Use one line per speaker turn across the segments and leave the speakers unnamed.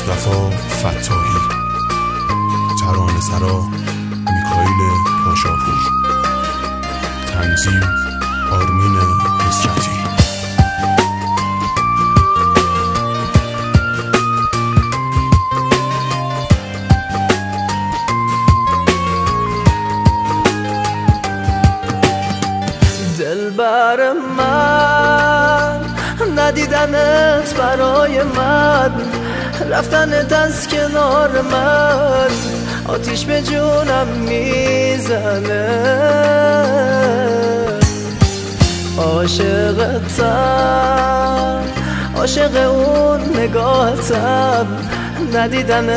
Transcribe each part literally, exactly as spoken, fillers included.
مصطفی فتاحی، ترانه سرا میکائیل پاشاپور، تنظیم آرمین نصرتی.
دلبر من ندیدنت برای من، رفتنت از کنار من آتیش به جونم میزنه. عاشقتم، عاشق اون نگاهتم، ندیدن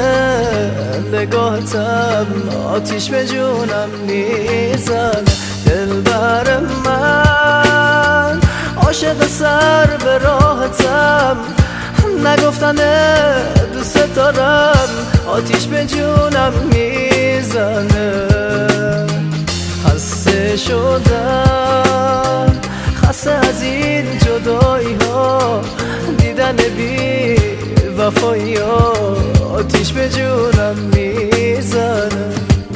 نگاهتم آتیش به جونم میزنه. دلبر من عاشق سر به راحتم، نگفتن دوست دارم آتیش به جونم میزنه. خسته شدم، خسته از این جدایی ها، دیدن بی وفایی ها آتیش به جونم میزنه.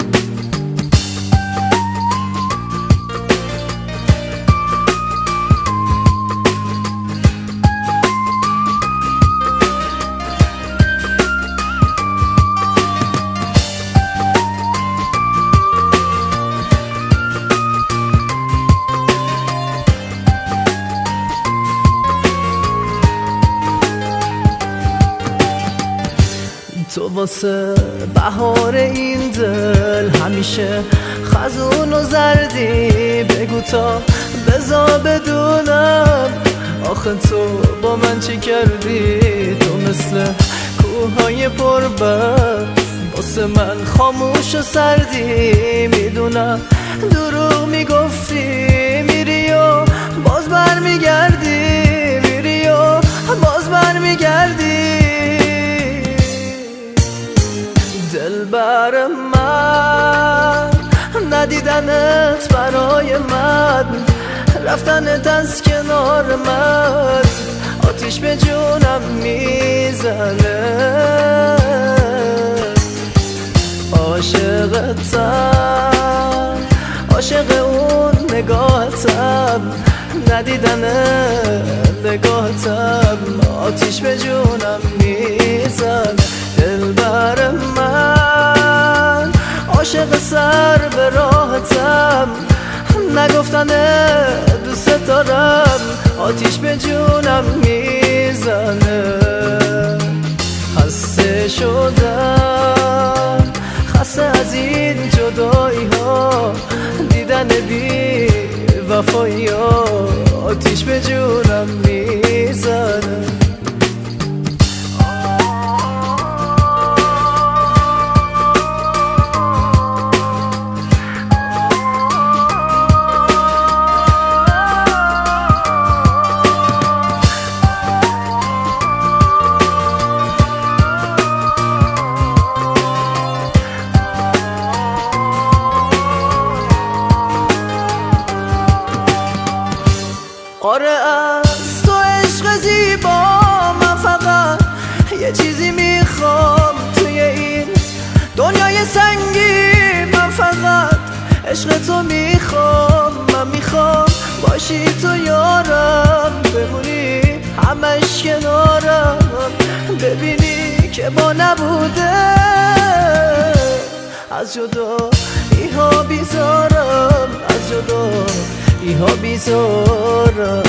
تو واسه بهار این دل همیشه خزون و زردی، بگو تا بزا بدونم آخه تو با من چی کردی. تو مثل کوههای پربرف واسه من خاموش و سردی، میدونم دروغ میگفتی میری و باز بر میگردی، میری و باز بر میگردی. دلبر من ندیدنت برای من، رفتنت از کنار من آتیش به جونم میزنه. عاشقتم، عاشق اون نگاهتم، ندیدن نگاهتم آتیش به جونم میزنه. دلبر من عاشق سر به راحتم، نگفتن دوست دارم آتیش به جونم میزنه. خسته شدم، خسته از این جدایی ها، دیدن بی وفایی ها آتیش به جونم میزنه. آره از تو عشق زیبا، من فقط یه چیزی میخوام توی این دنیای سنگی. من فقط عشق تو میخوام، من میخوام باشی تو یارم، بمونی همش کنارم، ببینی که ما نبوده از جدایی ها بیزارم، از جدایی ها بیزارم.